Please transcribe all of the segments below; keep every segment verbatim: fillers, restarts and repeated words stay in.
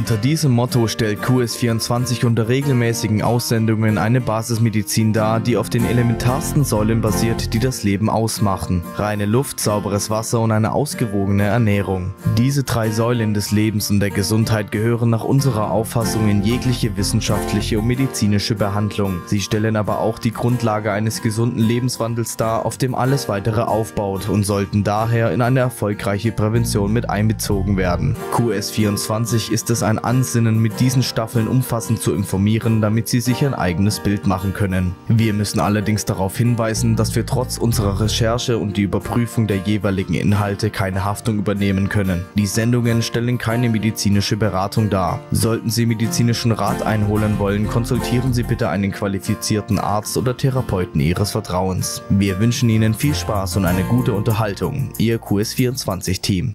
Unter diesem Motto stellt Q S vierundzwanzig unter regelmäßigen Aussendungen eine Basismedizin dar, die auf den elementarsten Säulen basiert, die das Leben ausmachen. Reine Luft, sauberes Wasser und eine ausgewogene Ernährung. Diese drei Säulen des Lebens und der Gesundheit gehören nach unserer Auffassung in jegliche wissenschaftliche und medizinische Behandlung. Sie stellen aber auch die Grundlage eines gesunden Lebenswandels dar, auf dem alles weitere aufbaut und sollten daher in eine erfolgreiche Prävention mit einbezogen werden. Q S vierundzwanzig ist es ein Ansinnen, mit diesen Staffeln umfassend zu informieren, damit Sie sich ein eigenes Bild machen können. Wir müssen allerdings darauf hinweisen, dass wir trotz unserer Recherche und die Überprüfung der jeweiligen Inhalte keine Haftung übernehmen können. Die Sendungen stellen keine medizinische Beratung dar. Sollten Sie medizinischen Rat einholen wollen, konsultieren Sie bitte einen qualifizierten Arzt oder Therapeuten Ihres Vertrauens. Wir wünschen Ihnen viel Spaß und eine gute Unterhaltung. Ihr Q S vierundzwanzig Team.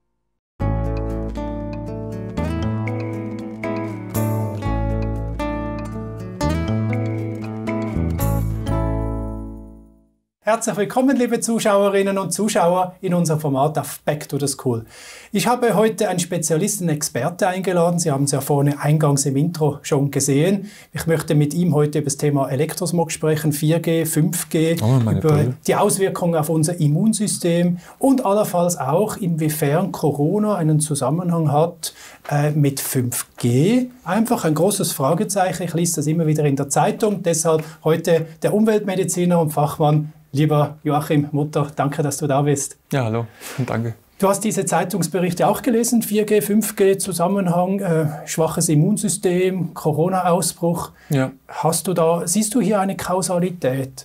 Herzlich willkommen, liebe Zuschauerinnen und Zuschauer, in unserem Format auf Back to the School. Ich habe heute einen Spezialisten, Experte eingeladen. Sie haben es ja vorne eingangs im Intro schon gesehen. Ich möchte mit ihm heute über das Thema Elektrosmog sprechen, vier G, fünf G, oh, über Brille. die Auswirkungen auf unser Immunsystem und allenfalls auch, inwiefern Corona einen Zusammenhang hat äh, mit fünf G. Einfach ein großes Fragezeichen. Ich lese das immer wieder in der Zeitung. Deshalb heute der Umweltmediziner und Fachmann, lieber Joachim Mutter, danke, dass du da bist. Ja, hallo, danke. Du hast diese Zeitungsberichte auch gelesen, vier G, fünf G, Zusammenhang, äh, schwaches Immunsystem, Corona-Ausbruch. Ja. Hast du da, siehst du hier eine Kausalität?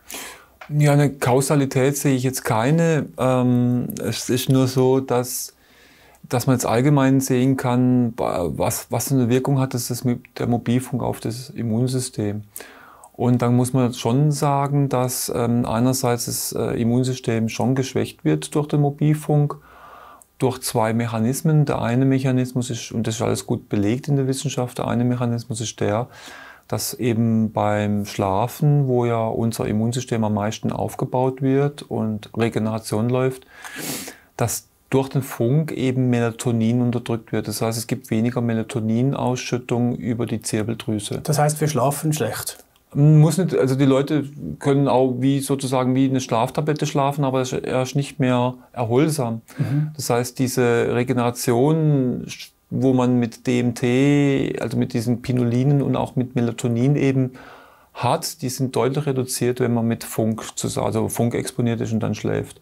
Ja, eine Kausalität sehe ich jetzt keine. Ähm, es ist nur so, dass, dass man jetzt allgemein sehen kann, was, was eine Wirkung hat das mit der Mobilfunk auf das Immunsystem. Und dann muss man schon sagen, dass ähm, einerseits das äh, Immunsystem schon geschwächt wird durch den Mobilfunk, durch zwei Mechanismen. Der eine Mechanismus ist, und das ist alles gut belegt in der Wissenschaft, der eine Mechanismus ist der, dass eben beim Schlafen, wo ja unser Immunsystem am meisten aufgebaut wird und Regeneration läuft, dass durch den Funk eben Melatonin unterdrückt wird. Das heißt, es gibt weniger Melatoninausschüttung über die Zirbeldrüse. Das heißt, wir schlafen schlecht? Muss nicht, also die Leute können auch wie sozusagen wie eine Schlaftablette schlafen, aber es ist nicht mehr erholsam. Mhm. Das heißt, diese Regeneration, wo man mit D M T, also mit diesen Pinolinen und auch mit Melatonin eben hat, die sind deutlich reduziert, wenn man mit Funk, also Funk exponiert ist und dann schläft.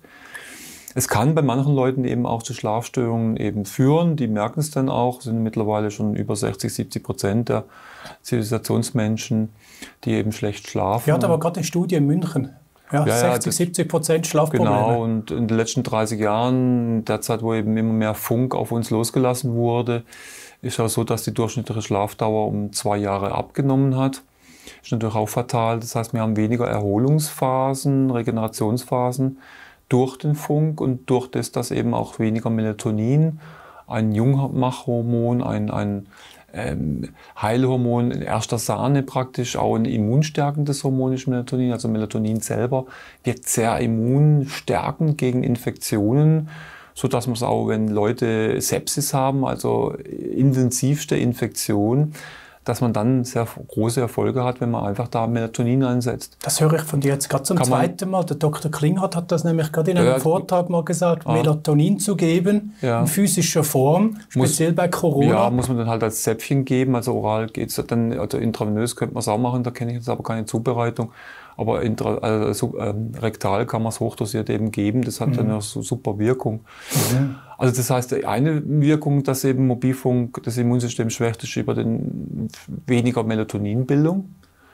Es kann bei manchen Leuten eben auch zu Schlafstörungen eben führen. Die merken es dann auch, sind mittlerweile schon über sechzig, siebzig Prozent der Zivilisationsmenschen, die eben schlecht schlafen. Wir hatten aber gerade eine Studie in München. Ja, ja, sechzig, siebzig Prozent Schlafprobleme. Genau, und in den letzten dreißig Jahren, der Zeit, wo eben immer mehr Funk auf uns losgelassen wurde, ist auch so, dass die durchschnittliche Schlafdauer um zwei Jahre abgenommen hat. Ist natürlich auch fatal. Das heißt, wir haben weniger Erholungsphasen, Regenerationsphasen durch den Funk und durch das, dass eben auch weniger Melatonin, ein Jungmachhormon, ein, ein ähm, Heilhormon in erster Sahne praktisch, auch ein immunstärkendes Hormon ist Melatonin. Also Melatonin selber wirkt sehr immunstärkend gegen Infektionen, so dass man es auch, wenn Leute Sepsis haben, also intensivste Infektion, dass man dann sehr große Erfolge hat, wenn man einfach da Melatonin einsetzt. Das höre ich von dir jetzt gerade zum Kann zweiten Mal. Der Doktor Klinghardt hat das nämlich gerade in einem ja, Vortrag mal gesagt, ah. Melatonin zu geben, ja. in physischer Form, speziell muss, bei Corona. Ja, muss man dann halt als Zäpfchen geben, also oral geht es dann, also intravenös könnte man es auch machen, da kenne ich jetzt aber keine Zubereitung. Aber intra, also, äh, rektal kann man es hochdosiert eben geben, das hat mhm. dann eine super Wirkung. Mhm. Also das heißt, eine Wirkung, dass eben Mobilfunk das Immunsystem schwächt, ist über den weniger Melatoninbildung.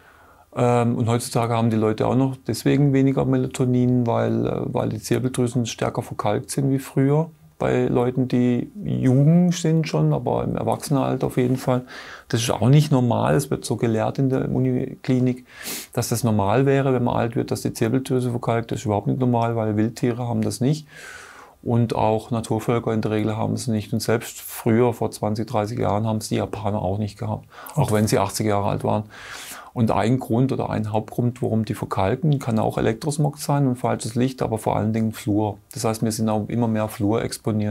Ähm, und heutzutage haben die Leute auch noch deswegen weniger Melatonin, weil, weil die Zirbeldrüsen stärker verkalkt sind wie früher. Bei Leuten, die jung sind schon, aber im Erwachsenenalter auf jeden Fall. Das ist auch nicht normal, es wird so gelehrt in der Uniklinik, dass das normal wäre, wenn man alt wird, dass die Zirbeldrüse verkalkt. Das ist überhaupt nicht normal, weil Wildtiere haben das nicht. Und auch Naturvölker in der Regel haben es nicht. Und selbst früher, vor zwanzig, dreißig Jahren, haben es die Japaner auch nicht gehabt. Auch wenn sie achtzig Jahre alt waren. Und ein Grund oder ein Hauptgrund, warum die verkalken, kann auch Elektrosmog sein und falsches Licht, aber vor allen Dingen Fluor. Das heißt, wir sind auch immer mehr Fluor exponiert.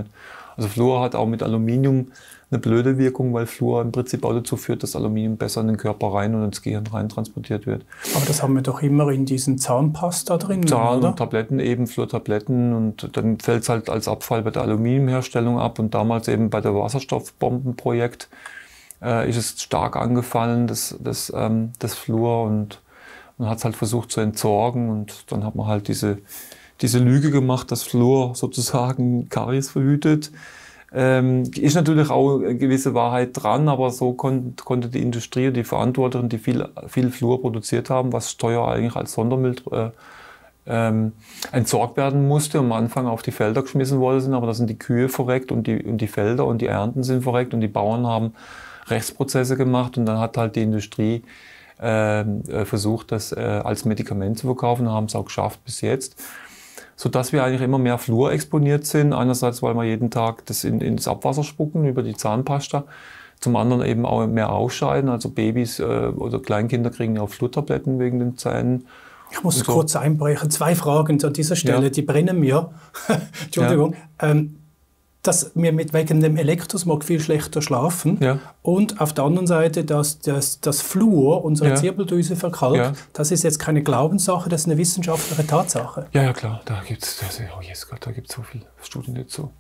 Also Fluor hat auch mit Aluminium eine blöde Wirkung, weil Fluor im Prinzip auch dazu führt, dass Aluminium besser in den Körper rein und ins Gehirn rein transportiert wird. Aber das haben wir doch immer in diesen Zahnpasta drin, Zahn oder? Und Tabletten eben, Fluortabletten, und dann fällt es halt als Abfall bei der Aluminiumherstellung ab, und damals eben bei der Wasserstoffbombenprojekt äh, ist es stark angefallen, das, das, ähm, das Fluor, und man hat es halt versucht zu entsorgen, und dann hat man halt diese, diese Lüge gemacht, dass Fluor sozusagen Karies verhütet. Ähm, ist natürlich auch eine gewisse Wahrheit dran, aber so kon konnte die Industrie und die Verantwortlichen, die viel, viel Fluor produziert haben, was teuer eigentlich als Sondermüll äh, ähm, entsorgt werden musste und am Anfang auf die Felder geschmissen worden sind, aber da sind die Kühe verreckt und die, und die Felder und die Ernten sind verreckt und die Bauern haben Rechtsprozesse gemacht, und dann hat halt die Industrie äh, versucht, das äh, als Medikament zu verkaufen, und haben es auch geschafft bis jetzt. Sodass wir eigentlich immer mehr Fluor exponiert sind. Einerseits, weil wir jeden Tag das in, ins Abwasser spucken über die Zahnpasta. Zum anderen eben auch mehr ausscheiden. Also Babys äh, oder Kleinkinder kriegen ja auch Fluortabletten wegen den Zähnen. Ich muss so. kurz einbrechen. Zwei Fragen an dieser Stelle, ja. Die brennen mir. Entschuldigung. Ja. Ähm, dass wir mit wegen dem Elektrosmog viel schlechter schlafen, ja. Und auf der anderen Seite, dass das, das Fluor unsere ja. Zirbeldrüse verkalkt, ja. Das ist jetzt keine Glaubenssache, das ist eine wissenschaftliche Tatsache. Ja, ja klar, da gibt es oh yes, da gibt's so viele Studien dazu.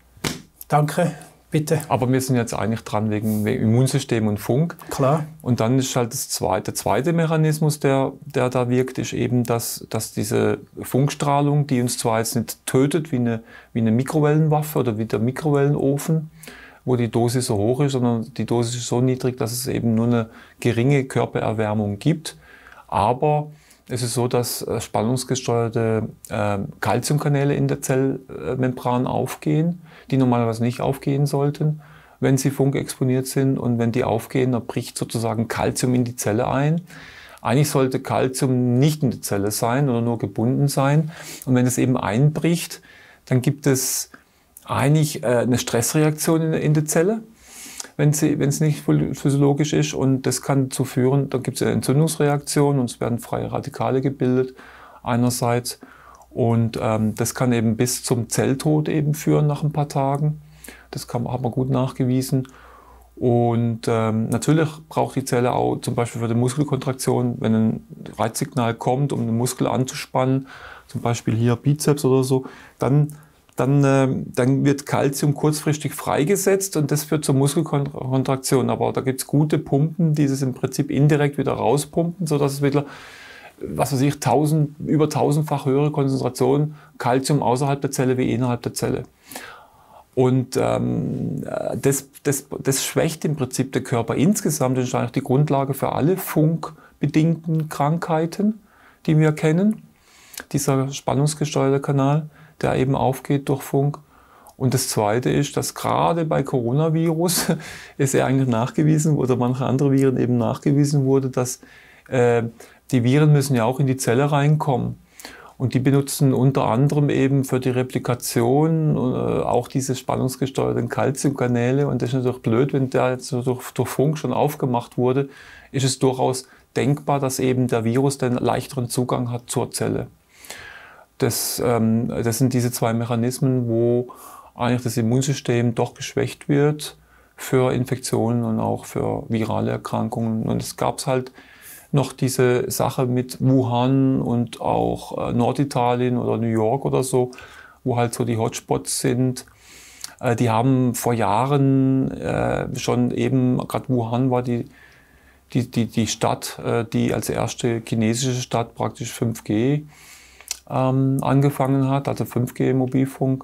Danke, bitte. Aber wir sind jetzt eigentlich dran wegen, wegen Immunsystem und Funk. Klar. Und dann ist halt das zweite, der zweite Mechanismus, der, der da wirkt, ist eben, dass, dass diese Funkstrahlung, die uns zwar jetzt nicht tötet wie eine, wie eine Mikrowellenwaffe oder wie der Mikrowellenofen, wo die Dosis so hoch ist, sondern die Dosis ist so niedrig, dass es eben nur eine geringe Körpererwärmung gibt. Aber es ist so, dass spannungsgesteuerte äh, Calciumkanäle in der Zellmembran aufgehen, die normalerweise nicht aufgehen sollten, wenn sie funkexponiert sind. Und wenn die aufgehen, dann bricht sozusagen Calcium in die Zelle ein. Eigentlich sollte Calcium nicht in der Zelle sein oder nur gebunden sein. Und wenn es eben einbricht, dann gibt es eigentlich äh, eine Stressreaktion in, in der Zelle, wenn sie, wenn es nicht physiologisch ist, und das kann dazu führen, dann gibt es eine Entzündungsreaktion und es werden freie Radikale gebildet einerseits, und ähm, das kann eben bis zum Zelltod eben führen nach ein paar Tagen. Das kann, hat man gut nachgewiesen. Und ähm, natürlich braucht die Zelle auch zum Beispiel für die Muskelkontraktion, wenn ein Reizsignal kommt, um den Muskel anzuspannen, zum Beispiel hier Bizeps oder so, dann Dann, äh, dann wird Calcium kurzfristig freigesetzt, und das führt zur Muskelkontraktion. Aber da gibt es gute Pumpen, die es im Prinzip indirekt wieder rauspumpen, sodass es wieder, was weiß ich, tausend, über tausendfach höhere Konzentration Calcium außerhalb der Zelle wie innerhalb der Zelle. Und ähm, das, das, das schwächt im Prinzip den Körper insgesamt. Das ist eigentlich die Grundlage für alle funkbedingten Krankheiten, die wir kennen. Dieser spannungsgesteuerte Kanal, der eben aufgeht durch Funk. Und das Zweite ist, dass gerade bei Coronavirus ist ja eigentlich nachgewiesen, oder manche andere Viren eben nachgewiesen wurde, dass äh, die Viren müssen ja auch in die Zelle reinkommen. Und die benutzen unter anderem eben für die Replikation äh, auch diese spannungsgesteuerten Calciumkanäle. Und das ist natürlich blöd, wenn der jetzt durch, durch Funk schon aufgemacht wurde, ist es durchaus denkbar, dass eben der Virus den leichteren Zugang hat zur Zelle. Das, ähm, das sind diese zwei Mechanismen, wo eigentlich das Immunsystem doch geschwächt wird für Infektionen und auch für virale Erkrankungen. Und es gab halt noch diese Sache mit Wuhan und auch äh, Norditalien oder New York oder so, wo halt so die Hotspots sind. Äh, die haben vor Jahren äh, schon eben, gerade Wuhan war die, die, die, die Stadt, äh, die als erste chinesische Stadt praktisch fünf G Ähm, angefangen hat, also fünf G Mobilfunk,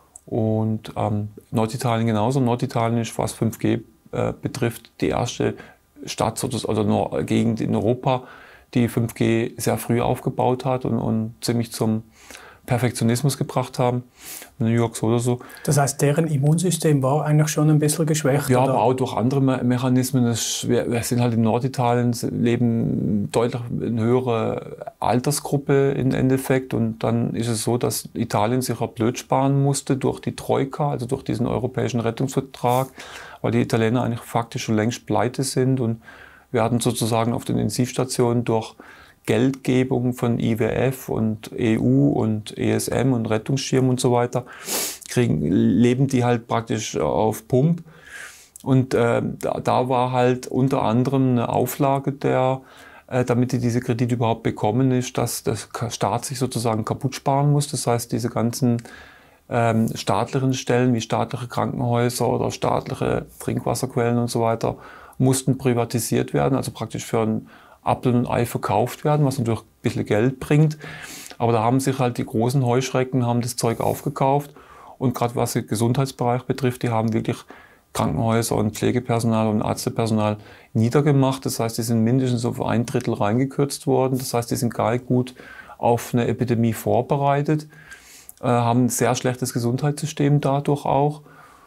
und ähm, Norditalien genauso. Norditalien ist, was fünf G äh, betrifft, die erste Stadt oder also Gegend in Europa, die fünf G sehr früh aufgebaut hat und, und ziemlich zum Perfektionismus gebracht haben. New York so oder so. Das heißt, deren Immunsystem war eigentlich schon ein bisschen geschwächt? Ja, oder? Aber auch durch andere Me Mechanismen. Das, wir, wir sind halt in Norditalien, leben deutlich eine höhere Altersgruppe im Endeffekt. Und dann ist es so, dass Italien sich auch blöd sparen musste durch die Troika, also durch diesen europäischen Rettungsvertrag, weil die Italiener eigentlich faktisch schon längst pleite sind. Und wir hatten sozusagen auf den Intensivstationen durch Geldgebung von I W F und E U und E S M und Rettungsschirm und so weiter, kriegen, leben die halt praktisch auf Pump. Und äh, da, da war halt unter anderem eine Auflage der, äh, damit die diese Kredite überhaupt bekommen, ist, dass der Staat sich sozusagen kaputt sparen muss. Das heißt, diese ganzen ähm, staatlichen Stellen wie staatliche Krankenhäuser oder staatliche Trinkwasserquellen und so weiter mussten privatisiert werden, also praktisch für ein Apfel und Ei verkauft werden, was natürlich ein bisschen Geld bringt. Aber da haben sich halt die großen Heuschrecken, haben das Zeug aufgekauft. Und gerade was den Gesundheitsbereich betrifft, die haben wirklich Krankenhäuser und Pflegepersonal und Arztpersonal niedergemacht. Das heißt, die sind mindestens auf ein Drittel reingekürzt worden. Das heißt, die sind gar nicht gut auf eine Epidemie vorbereitet, äh, haben ein sehr schlechtes Gesundheitssystem dadurch auch.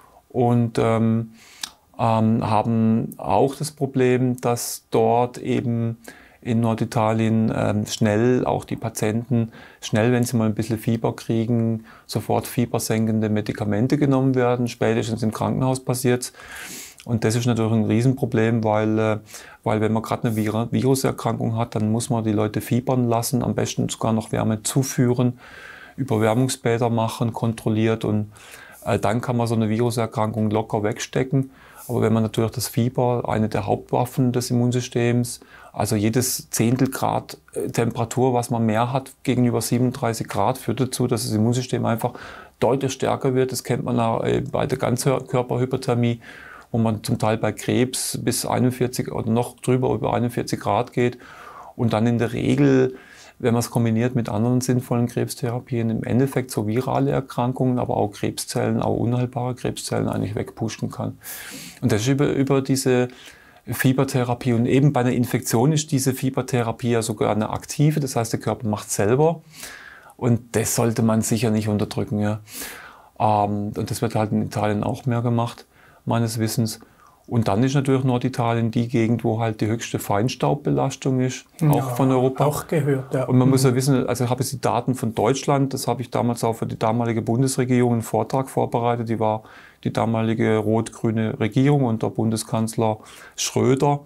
Und ähm, Ähm, haben auch das Problem, dass dort eben in Norditalien ähm, schnell auch die Patienten, schnell, wenn sie mal ein bisschen Fieber kriegen, sofort fiebersenkende Medikamente genommen werden. Spätestens im Krankenhaus passiert's. Und das ist natürlich ein Riesenproblem, weil, äh, weil wenn man gerade eine Vir- Viruserkrankung hat, dann muss man die Leute fiebern lassen, am besten sogar noch Wärme zuführen, Überwärmungsbäder machen, kontrolliert, und äh, dann kann man so eine Viruserkrankung locker wegstecken. Aber wenn man natürlich das Fieber, eine der Hauptwaffen des Immunsystems, also jedes Zehntel Grad Temperatur, was man mehr hat gegenüber siebenunddreißig Grad, führt dazu, dass das Immunsystem einfach deutlich stärker wird. Das kennt man auch bei der Ganzkörperhyperthermie, wo man zum Teil bei Krebs bis einundvierzig oder noch drüber über einundvierzig Grad geht. Und dann in der Regel, wenn man es kombiniert mit anderen sinnvollen Krebstherapien, im Endeffekt so virale Erkrankungen, aber auch Krebszellen, auch unheilbare Krebszellen eigentlich wegpushen kann. Und das ist über, über diese Fiebertherapie. Und eben bei einer Infektion ist diese Fiebertherapie ja sogar eine aktive, das heißt, der Körper macht selber. Und das sollte man sicher nicht unterdrücken. Ja. Ähm, und das wird halt in Italien auch mehr gemacht, meines Wissens. Und dann ist natürlich Norditalien die Gegend, wo halt die höchste Feinstaubbelastung ist, auch ja, von Europa. Auch gehört, ja. Und man muss ja wissen, also ich habe jetzt die Daten von Deutschland, das habe ich damals auch für die damalige Bundesregierung einen Vortrag vorbereitet, die war die damalige rot-grüne Regierung unter Bundeskanzler Schröder.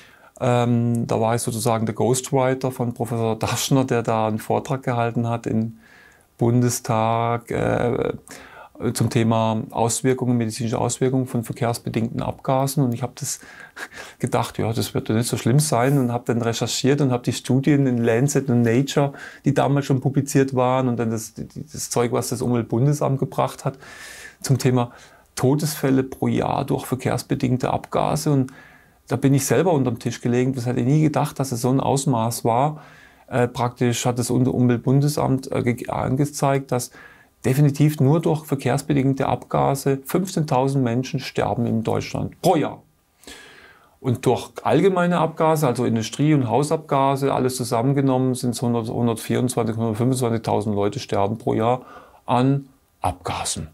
Ähm, da war ich sozusagen der Ghostwriter von Professor Daschner, der da einen Vortrag gehalten hat im Bundestag, äh, zum Thema Auswirkungen, medizinische Auswirkungen von verkehrsbedingten Abgasen. Und ich habe das gedacht, ja, das wird doch nicht so schlimm sein, und habe dann recherchiert und habe die Studien in Lancet und Nature, die damals schon publiziert waren, und dann das, das Zeug, was das Umweltbundesamt gebracht hat, zum Thema Todesfälle pro Jahr durch verkehrsbedingte Abgase. Und da bin ich selber unterm Tisch gelegen. Das hätte ich nie gedacht, dass es so ein Ausmaß war. Äh, praktisch hat das Umweltbundesamt äh, angezeigt, dass definitiv nur durch verkehrsbedingte Abgase fünfzehntausend Menschen sterben in Deutschland pro Jahr. Und durch allgemeine Abgase, also Industrie- und Hausabgase, alles zusammengenommen, sind es hundertvierundzwanzigtausend, hundertfünfundzwanzigtausend Leute sterben pro Jahr an Abgasen.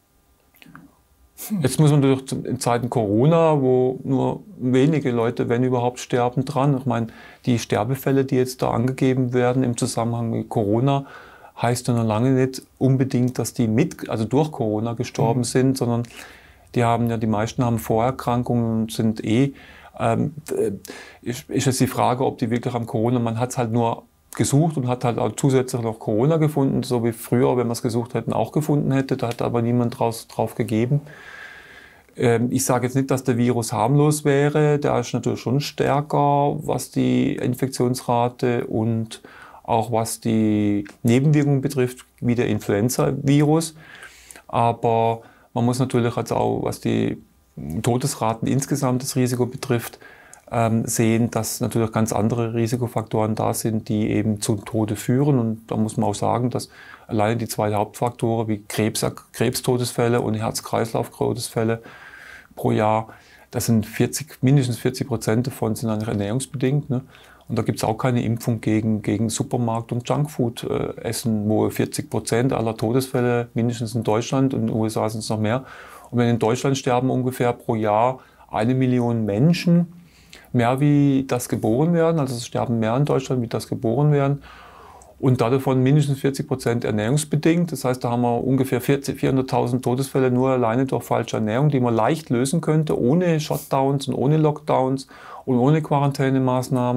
Jetzt muss man natürlich in Zeiten Corona, wo nur wenige Leute, wenn überhaupt, sterben, dran. Ich meine, die Sterbefälle, die jetzt da angegeben werden im Zusammenhang mit Corona, heißt ja noch lange nicht unbedingt, dass die mit, also durch Corona gestorben mhm. sind, sondern die haben ja, die meisten haben Vorerkrankungen und sind eh, ähm, ist, ist jetzt die Frage, ob die wirklich am Corona, man hat es halt nur gesucht und hat halt auch zusätzlich noch Corona gefunden, so wie früher, wenn wir es gesucht hätten, auch gefunden hätte, da hat aber niemand draus, drauf gegeben. Ähm, ich sage jetzt nicht, dass der Virus harmlos wäre, der ist natürlich schon stärker, was die Infektionsrate und auch was die Nebenwirkungen betrifft, wie der Influenza-Virus. Aber man muss natürlich also auch, was die Todesraten insgesamt, das Risiko betrifft, ähm, sehen, dass natürlich ganz andere Risikofaktoren da sind, die eben zum Tode führen. Und da muss man auch sagen, dass alleine die zwei Hauptfaktoren wie Krebs, Krebstodesfälle und Herz-Kreislauf-Todesfälle pro Jahr, das sind vierzig, mindestens vierzig Prozent davon sind eigentlich ernährungsbedingt. Ne? Und da gibt es auch keine Impfung gegen, gegen Supermarkt- und Junkfood-Essen, äh, wo vierzig Prozent aller Todesfälle, mindestens in Deutschland und in den U S A sind es noch mehr. Und wenn in Deutschland sterben ungefähr pro Jahr eine Million Menschen, mehr wie das geboren werden, also es sterben mehr in Deutschland, wie das geboren werden. Und davon mindestens vierzig Prozent ernährungsbedingt. Das heißt, da haben wir ungefähr vierhunderttausend Todesfälle nur alleine durch falsche Ernährung, die man leicht lösen könnte, ohne Shutdowns und ohne Lockdowns und ohne Quarantänemaßnahmen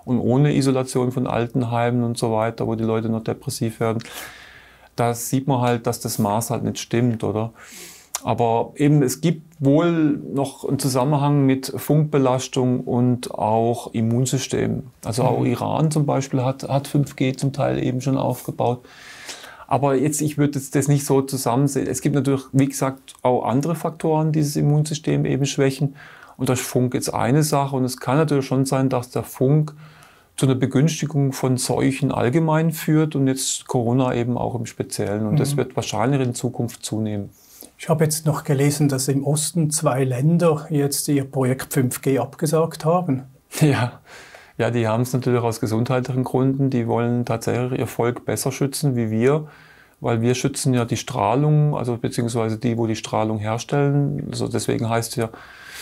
und ohne Isolation von Altenheimen und so weiter, wo die Leute noch depressiv werden. Da sieht man halt, dass das Maß halt nicht stimmt, oder? Aber eben, es gibt wohl noch einen Zusammenhang mit Funkbelastung und auch Immunsystem. Also auch Mhm. Iran zum Beispiel hat, hat fünf G zum Teil eben schon aufgebaut. Aber jetzt, ich würde jetzt das nicht so zusammensehen. Es gibt natürlich, wie gesagt, auch andere Faktoren, die das Immunsystem eben schwächen. Und da ist Funk jetzt eine Sache. Und es kann natürlich schon sein, dass der Funk zu einer Begünstigung von Seuchen allgemein führt und jetzt Corona eben auch im Speziellen. Und Mhm. das wird wahrscheinlich in Zukunft zunehmen. Ich habe jetzt noch gelesen, dass im Osten zwei Länder jetzt ihr Projekt fünf G abgesagt haben. Ja, ja, die haben es natürlich aus gesundheitlichen Gründen. Die wollen tatsächlich ihr Volk besser schützen wie wir, weil wir schützen ja die Strahlung, also beziehungsweise die, wo die Strahlung herstellen. Also deswegen heißt ja,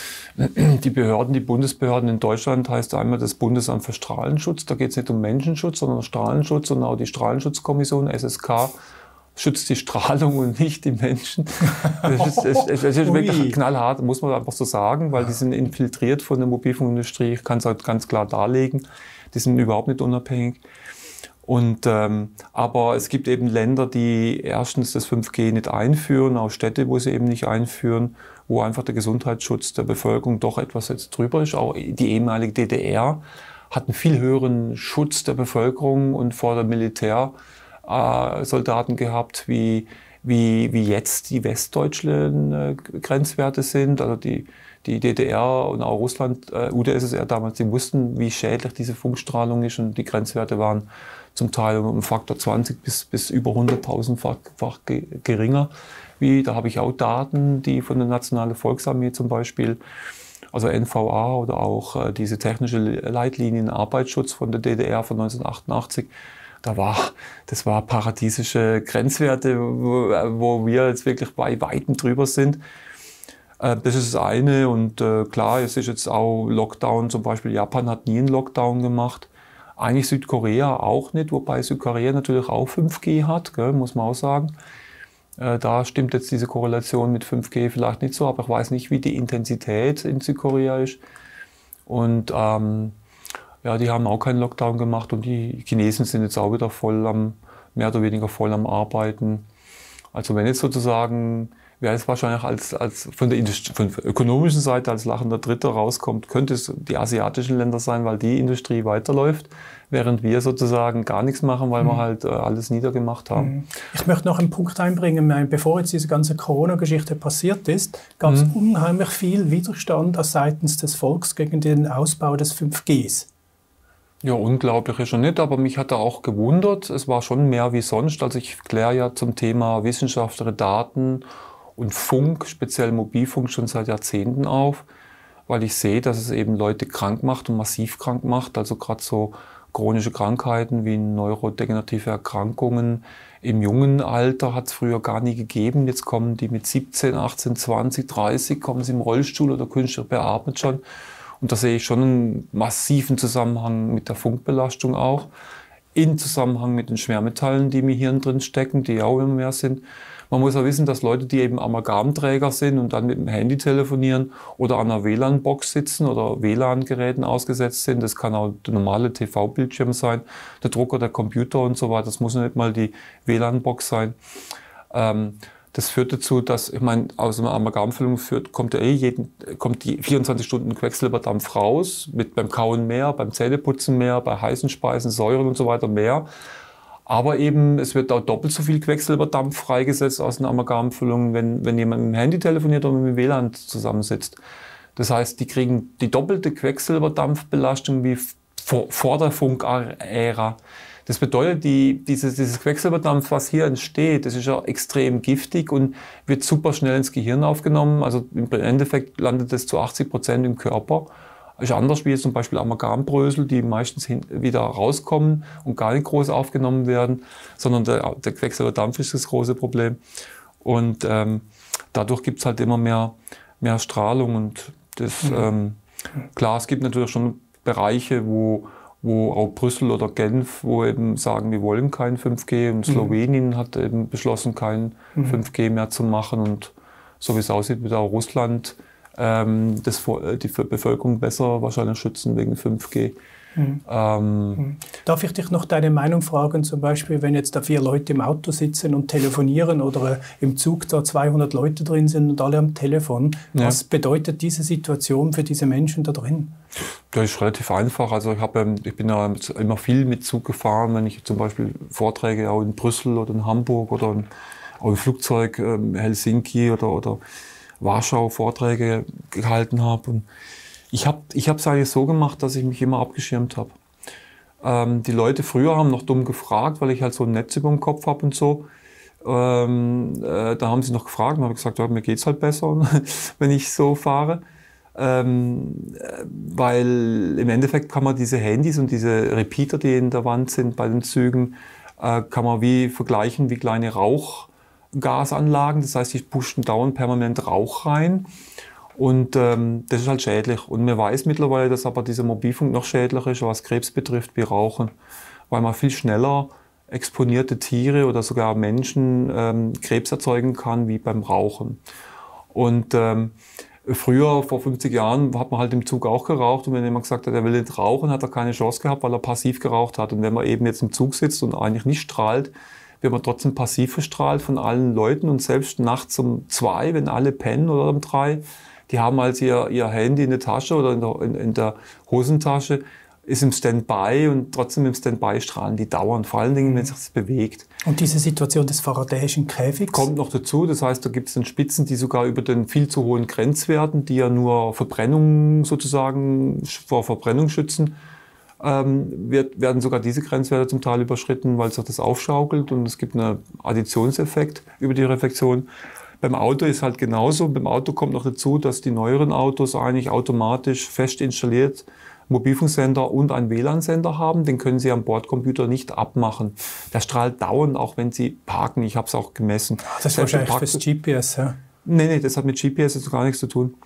die Behörden, die Bundesbehörden in Deutschland heißt einmal das Bundesamt für Strahlenschutz. Da geht es nicht um Menschenschutz, sondern Strahlenschutz, und auch die Strahlenschutzkommission, S S K, schützt die Strahlung und nicht die Menschen. Das ist, es, es ist wirklich knallhart, muss man einfach so sagen, weil die sind infiltriert von der Mobilfunkindustrie. Ich kann es halt ganz klar darlegen. Die sind überhaupt nicht unabhängig. Und, ähm, aber es gibt eben Länder, die erstens das fünf G nicht einführen, auch Städte, wo sie eben nicht einführen, wo einfach der Gesundheitsschutz der Bevölkerung doch etwas jetzt drüber ist. Auch die ehemalige D D R hat einen viel höheren Schutz der Bevölkerung und vor der Militär Äh, Soldaten gehabt, wie, wie, wie jetzt die westdeutschen äh, Grenzwerte sind. Also die, die D D R und auch Russland, äh, U d S S R damals, die wussten, wie schädlich diese Funkstrahlung ist, und die Grenzwerte waren zum Teil um Faktor zwanzig bis, bis über hunderttausendfach ge geringer. Wie, da habe ich auch Daten, die von der Nationalen Volksarmee zum Beispiel, also N V A, oder auch äh, diese technische Leitlinien Arbeitsschutz von der D D R von neunzehnhundertachtundachtzig. Da war, das war paradiesische Grenzwerte, wo, wo wir jetzt wirklich bei Weitem drüber sind. Äh, das ist das eine. Und äh, klar, es ist jetzt auch Lockdown. Zum Beispiel Japan hat nie einen Lockdown gemacht. Eigentlich Südkorea auch nicht, wobei Südkorea natürlich auch fünf G hat, gell, muss man auch sagen. Äh, da stimmt jetzt diese Korrelation mit fünf G vielleicht nicht so, aber ich weiß nicht, wie die Intensität in Südkorea ist. Und ähm, ja, die haben auch keinen Lockdown gemacht, und die Chinesen sind jetzt auch wieder voll am, mehr oder weniger voll am Arbeiten. Also wenn jetzt sozusagen, wer es wahrscheinlich als, als von, der von der ökonomischen Seite als lachender Dritter rauskommt, könnte es die asiatischen Länder sein, weil die Industrie weiterläuft, während wir sozusagen gar nichts machen, weil mhm. wir halt äh, alles niedergemacht haben. Ich möchte noch einen Punkt einbringen. Bevor jetzt diese ganze Corona-Geschichte passiert ist, gab es mhm. unheimlich viel Widerstand seitens des Volks gegen den Ausbau des fünf Gs. Ja, unglaublich ist schon nicht, aber mich hat er auch gewundert. Es war schon mehr wie sonst. Also ich kläre ja zum Thema wissenschaftliche Daten und Funk, speziell Mobilfunk, schon seit Jahrzehnten auf, weil ich sehe, dass es eben Leute krank macht und massiv krank macht. Also gerade so chronische Krankheiten wie neurodegenerative Erkrankungen im jungen Alter hat es früher gar nie gegeben. Jetzt kommen die mit siebzehn, achtzehn, zwanzig, dreißig, kommen sie im Rollstuhl oder künstlich beatmet schon. Und da sehe ich schon einen massiven Zusammenhang mit der Funkbelastung auch, in Zusammenhang mit den Schwermetallen, die im Hirn drin stecken, die auch immer mehr sind. Man muss auch wissen, dass Leute, die eben Amalgamträger sind und dann mit dem Handy telefonieren oder an einer W L A N-Box sitzen oder W L A N-Geräten ausgesetzt sind, das kann auch der normale T V-Bildschirm sein, der Drucker, der Computer und so weiter, das muss nicht mal die W L A N-Box sein. Ähm, Das führt dazu, dass, ich meine, aus einer Amalgamfüllung führt, kommt ja eh jeden, kommt die vierundzwanzig Stunden Quecksilberdampf raus, mit beim Kauen mehr, beim Zähneputzen mehr, bei heißen Speisen, Säuren und so weiter mehr. Aber eben, es wird auch doppelt so viel Quecksilberdampf freigesetzt aus einer Amalgamfüllung, wenn, wenn jemand mit dem Handy telefoniert oder mit dem W L A N zusammensitzt. Das heißt, die kriegen die doppelte Quecksilberdampfbelastung wie vor, vor der Funkära. Das bedeutet, die, dieses, dieses Quecksilberdampf, was hier entsteht, das ist ja extrem giftig und wird super schnell ins Gehirn aufgenommen. Also im Endeffekt landet es zu achtzig Prozent im Körper. Das ist anders wie jetzt zum Beispiel Amalgambrösel, die meistens hin, wieder rauskommen und gar nicht groß aufgenommen werden, sondern der, der Quecksilberdampf ist das große Problem. Und ähm, dadurch gibt es halt immer mehr, mehr Strahlung. Und das, mhm. ähm, klar, es gibt natürlich schon Bereiche, wo wo auch Brüssel oder Genf, wo eben sagen, wir wollen kein fünf G, und Slowenien mhm. hat eben beschlossen, kein mhm. fünf G mehr zu machen, und so wie es aussieht, wird auch Russland ähm, das, die Bevölkerung besser wahrscheinlich schützen wegen fünf G. Mhm. Ähm, Darf ich dich noch deine Meinung fragen, zum Beispiel, wenn jetzt da vier Leute im Auto sitzen und telefonieren oder im Zug da zweihundert Leute drin sind und alle am Telefon, ja. Was bedeutet diese Situation für diese Menschen da drin? Das ist relativ einfach. Also ich, hab, ich bin ja immer viel mit Zug gefahren, wenn ich zum Beispiel Vorträge auch in Brüssel oder in Hamburg oder in, auch im Flugzeug ähm, Helsinki oder, oder Warschau Vorträge gehalten habe. Und ich habe ich es eigentlich so gemacht, dass ich mich immer abgeschirmt habe. Ähm, die Leute früher haben noch dumm gefragt, weil ich halt so ein Netz über dem Kopf habe und so. Ähm, äh, da haben sie noch gefragt und habe gesagt, ja, mir geht's halt besser, wenn ich so fahre. Ähm, weil im Endeffekt kann man diese Handys und diese Repeater, die in der Wand sind bei den Zügen, äh, kann man wie vergleichen wie kleine Rauchgasanlagen. Das heißt, die pushen dauernd permanent Rauch rein. Und ähm, das ist halt schädlich. Und man weiß mittlerweile, dass aber dieser Mobilfunk noch schädlicher ist, was Krebs betrifft, wie Rauchen. Weil man viel schneller exponierte Tiere oder sogar Menschen ähm, Krebs erzeugen kann, wie beim Rauchen. Und ähm, früher, vor fünfzig Jahren, hat man halt im Zug auch geraucht. Und wenn jemand gesagt hat, er will nicht rauchen, hat er keine Chance gehabt, weil er passiv geraucht hat. Und wenn man eben jetzt im Zug sitzt und eigentlich nicht strahlt, wird man trotzdem passiv verstrahlt von allen Leuten. Und selbst nachts um zwei, wenn alle pennen oder um drei, die haben halt ihr, ihr Handy in der Tasche oder in der, in, in der Hosentasche, ist im Standby und trotzdem im Standby strahlen die dauernd, vor allen Dingen, wenn sich das bewegt. Und diese Situation des faradäischen Käfigs? Kommt noch dazu, das heißt, da gibt es dann Spitzen, die sogar über den viel zu hohen Grenzwerten, die ja nur Verbrennung sozusagen vor Verbrennung schützen, ähm, wird, werden sogar diese Grenzwerte zum Teil überschritten, weil sich das aufschaukelt und es gibt einen Additionseffekt über die Reflexion. Beim Auto ist halt genauso. Beim Auto kommt noch dazu, dass die neueren Autos eigentlich automatisch fest installiert Mobilfunksender und einen W L A N-Sender haben. Den können Sie am Bordcomputer nicht abmachen. Der strahlt dauernd, auch wenn Sie parken. Ich habe es auch gemessen. Das ist wahrscheinlich fürs G P S, ja? Nee, nee, das hat mit G P S jetzt gar nichts zu tun.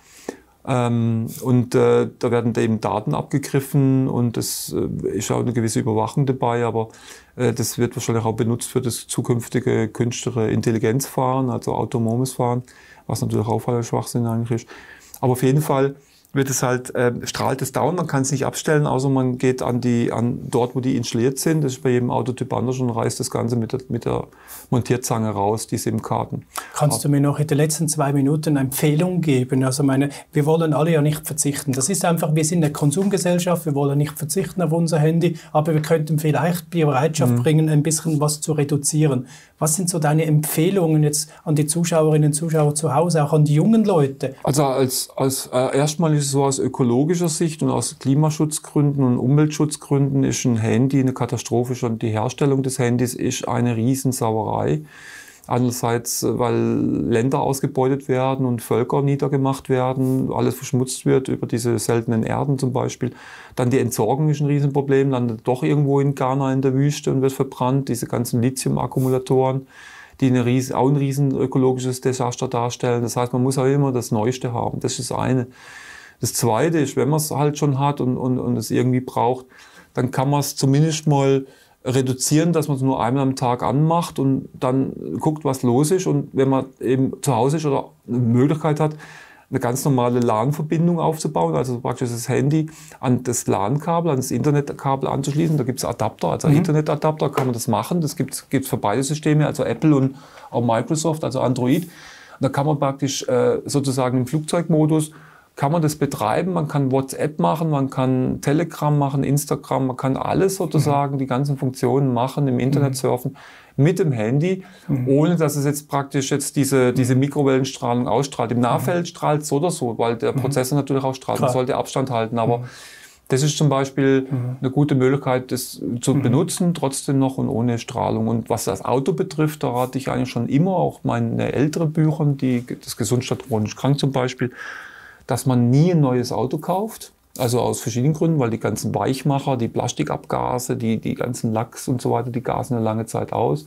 Ähm, und äh, da werden da eben Daten abgegriffen und es äh, ist auch eine gewisse Überwachung dabei, aber äh, das wird wahrscheinlich auch benutzt für das zukünftige künstliche Intelligenzfahren, also autonomes Fahren, was natürlich auch voller Schwachsinn eigentlich ist. Aber auf jeden Fall wird es halt, äh, strahlt es dauernd, man kann es nicht abstellen, außer man geht an die, an dort, wo die installiert sind. Das ist bei jedem Autotyp anders und reißt das Ganze mit der, mit der Montierzange raus, die SIM-Karten. Kannst du mir noch in den letzten zwei Minuten eine Empfehlung geben? Also meine, wir wollen alle ja nicht verzichten. Das ist einfach, wir sind eine Konsumgesellschaft, wir wollen nicht verzichten auf unser Handy, aber wir könnten vielleicht die Bereitschaft mhm. bringen, ein bisschen was zu reduzieren. Was sind so deine Empfehlungen jetzt an die Zuschauerinnen und Zuschauer zu Hause, auch an die jungen Leute? Also als, als äh, erstmal ist es so, aus ökologischer Sicht und aus Klimaschutzgründen und Umweltschutzgründen ist ein Handy eine Katastrophe. Schon die Herstellung des Handys ist eine Riesensauerei. Andererseits, weil Länder ausgebeutet werden und Völker niedergemacht werden, alles verschmutzt wird über diese seltenen Erden zum Beispiel. Dann die Entsorgung ist ein Riesenproblem, landet doch irgendwo in Ghana in der Wüste und wird verbrannt. Diese ganzen Lithium-Akkumulatoren, die eine riesen, auch ein riesen ökologisches Desaster darstellen. Das heißt, man muss auch immer das Neueste haben. Das ist das eine. Das Zweite ist, wenn man es halt schon hat und, und, und es irgendwie braucht, dann kann man es zumindest mal reduzieren, dass man es nur einmal am Tag anmacht und dann guckt, was los ist. Und wenn man eben zu Hause ist oder eine Möglichkeit hat, eine ganz normale LAN-Verbindung aufzubauen, also praktisch das Handy an das LAN-Kabel, an das Internetkabel anzuschließen. Da gibt es Adapter, also mhm. Internetadapter kann man das machen. Das gibt es für beide Systeme, also Apple und auch Microsoft, also Android. Und da kann man praktisch äh, sozusagen im Flugzeugmodus kann man das betreiben, man kann WhatsApp machen, man kann Telegram machen, Instagram, man kann alles sozusagen, mhm. die ganzen Funktionen machen, im Internet mhm. surfen, mit dem Handy, mhm. ohne dass es jetzt praktisch jetzt diese, diese Mikrowellenstrahlung ausstrahlt. Im Nahfeld mhm. strahlt es so oder so, weil der Prozessor mhm. natürlich auch strahlt, man sollte Abstand halten, aber mhm. das ist zum Beispiel mhm. eine gute Möglichkeit, das zu mhm. benutzen, trotzdem noch und ohne Strahlung. Und was das Auto betrifft, da rate ich eigentlich schon immer, auch meine älteren Bücher, die, das Gesund statt chronisch krank zum Beispiel, dass man nie ein neues Auto kauft, also aus verschiedenen Gründen, weil die ganzen Weichmacher, die Plastikabgase, die, die ganzen Lachs und so weiter, die gasen eine lange Zeit aus.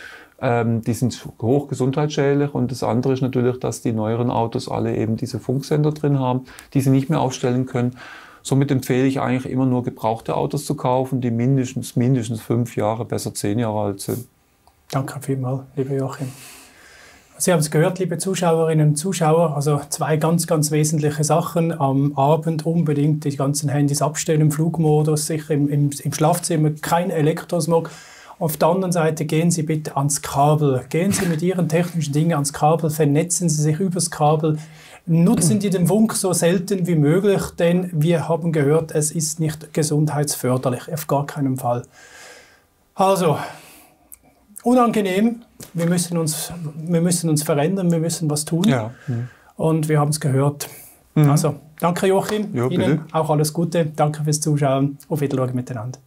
Ähm, die sind hoch gesundheitsschädlich und das andere ist natürlich, dass die neueren Autos alle eben diese Funksender drin haben, die sie nicht mehr aufstellen können. Somit empfehle ich eigentlich immer nur gebrauchte Autos zu kaufen, die mindestens, mindestens fünf Jahre, besser zehn Jahre alt sind. Danke vielmals, lieber Joachim. Sie haben es gehört, liebe Zuschauerinnen und Zuschauer, also zwei ganz, ganz wesentliche Sachen. Am Abend unbedingt die ganzen Handys abstellen im Flugmodus, sicher im, im, im Schlafzimmer, kein Elektrosmog. Auf der anderen Seite gehen Sie bitte ans Kabel. Gehen Sie mit Ihren technischen Dingen ans Kabel, vernetzen Sie sich übers Kabel. Nutzen Sie den Funk so selten wie möglich, denn wir haben gehört, es ist nicht gesundheitsförderlich, auf gar keinen Fall. Also, unangenehm, wir müssen uns, wir müssen uns verändern, wir müssen was tun. Ja. Mhm. Und wir haben es gehört. Mhm. Also, danke Joachim, ja, Ihnen auch alles Gute, danke fürs Zuschauen, auf Wiedersehen miteinander.